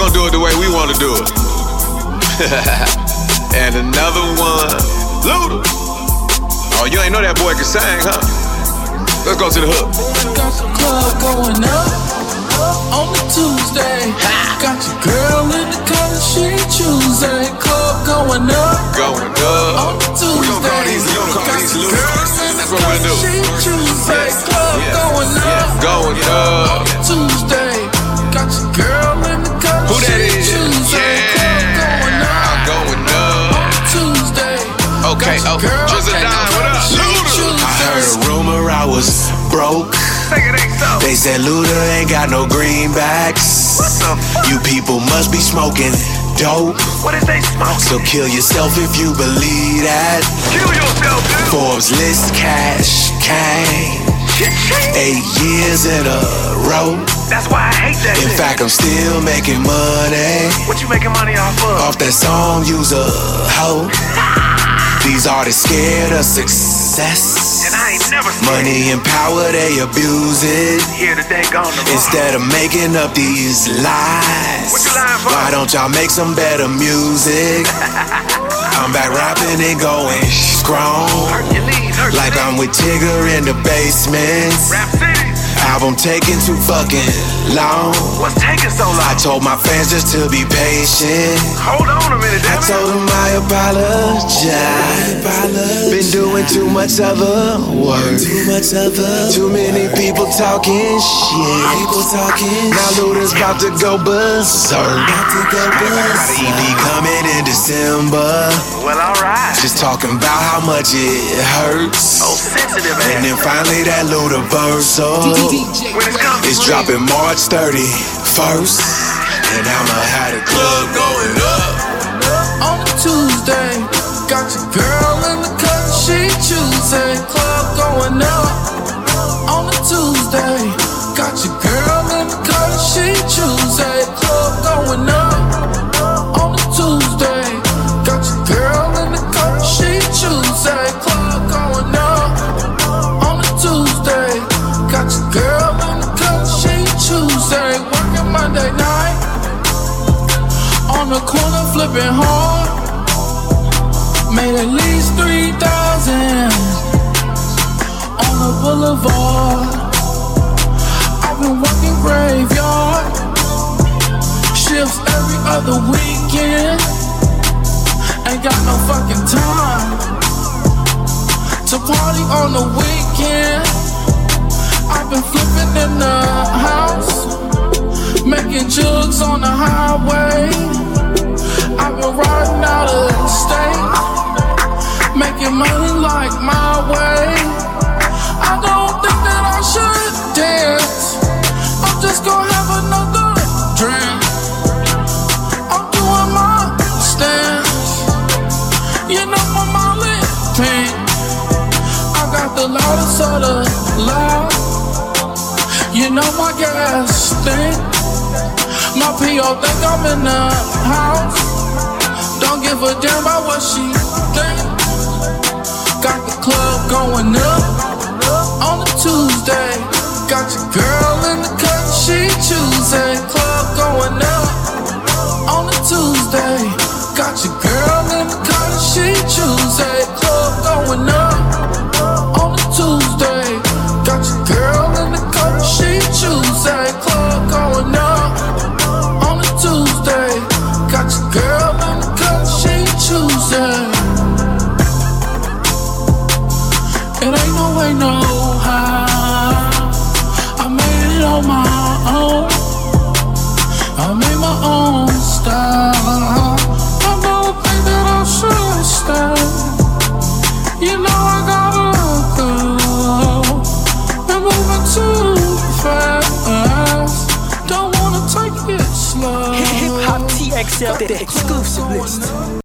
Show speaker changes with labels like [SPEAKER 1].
[SPEAKER 1] gonna do it the way we wanna do it. And another one, Luda. Oh, you ain't know that boy can sing, huh? Let's go to the hook.
[SPEAKER 2] Got the club going up on the Tuesday. Got your girl in the color she choosing. Club going up on the Tuesday.
[SPEAKER 1] We gon' call these Luda. That's what we'll do.
[SPEAKER 2] She choosing. Club going up on Tuesday. Got your girl in the color
[SPEAKER 1] Who that
[SPEAKER 2] she
[SPEAKER 1] is?
[SPEAKER 2] choosing. Club going up on Tuesday.
[SPEAKER 1] Okay, just a dime, what up? Luda.
[SPEAKER 3] I heard a rumor I was broke. They said Luda ain't got no greenbacks. You people must be smoking dope.
[SPEAKER 4] What is they smoking?
[SPEAKER 3] So kill yourself if you believe that.
[SPEAKER 4] Kill yourself, dude.
[SPEAKER 3] Forbes list cash came 8 years in a row.
[SPEAKER 4] That's why I hate that
[SPEAKER 3] In
[SPEAKER 4] shit.
[SPEAKER 3] fact, I'm still making money
[SPEAKER 4] What you making money off of?
[SPEAKER 3] off that song, Use a Hoe. These artists scared of success.
[SPEAKER 4] And I ain't never seen
[SPEAKER 3] Money and power, they abuse it.
[SPEAKER 4] here today, gone tomorrow.
[SPEAKER 3] Instead of making up these lies,
[SPEAKER 4] What you lying for?
[SPEAKER 3] why don't y'all make some better music? I'm back rapping and going strong,
[SPEAKER 4] Hurt your knees, hurt
[SPEAKER 3] like
[SPEAKER 4] your
[SPEAKER 3] I'm
[SPEAKER 4] knees.
[SPEAKER 3] with Tigger in the basement.
[SPEAKER 4] Rap City.
[SPEAKER 3] Album taking too fucking long.
[SPEAKER 4] What's taking so long?
[SPEAKER 3] I told my fans just to be patient.
[SPEAKER 4] Hold on a minute,
[SPEAKER 3] I
[SPEAKER 4] damn it.
[SPEAKER 3] told them I apologize. Been doing too much other work. Too many people talking shit. Now Luda's about to go berserk. Got an EP coming in December.
[SPEAKER 4] Well, alright.
[SPEAKER 3] Just talking about how much it hurts.
[SPEAKER 4] Oh, sensitive
[SPEAKER 3] And then
[SPEAKER 4] ass.
[SPEAKER 3] finally that Luda verse.
[SPEAKER 4] When it's coming.
[SPEAKER 3] It's dropping March 31st. And I'ma have the club going up.
[SPEAKER 2] On a Tuesday, got your girl in the cut, she choosing. Club going up. On a Tuesday, got your girl in the cut, she choosing. Club going up. On a Tuesday, got your girl in the cut, she choosing. Club going up. On a Tuesday, got your girl in the cut, she choosing. Working Monday night. On the corner flipping hard. Made at least 3,000 on the boulevard. I've been working graveyard shifts every other weekend. Ain't got no fucking time to party on the weekend. I've been flipping in the house, making jugs on the highway. I've been riding out of state, making money like my way. I don't think that I should dance. I'm just gonna have another drink. I'm doing my stance. You know my Molly pink. I got the loudest of the loud. You know my gas stink. My P.O. think I'm in the house. Don't give a damn about what she think. Got the club going up on a Tuesday. Got your girl in the cut, she choosing. Club going up on a Tuesday. Got your girl in the cut, she choosing. Club going up on a Tuesday. Got your girl in the cut, she choosing. Club going up on a Tuesday. Got your girl in the cut, she choosing. It ain't no way, no how. I made it on my own. I made my own style. I don't think that I should stay. You know I gotta go. I'm moving too fast. Don't wanna take it slow.
[SPEAKER 5] Hip Hop TXL, the exclusive list.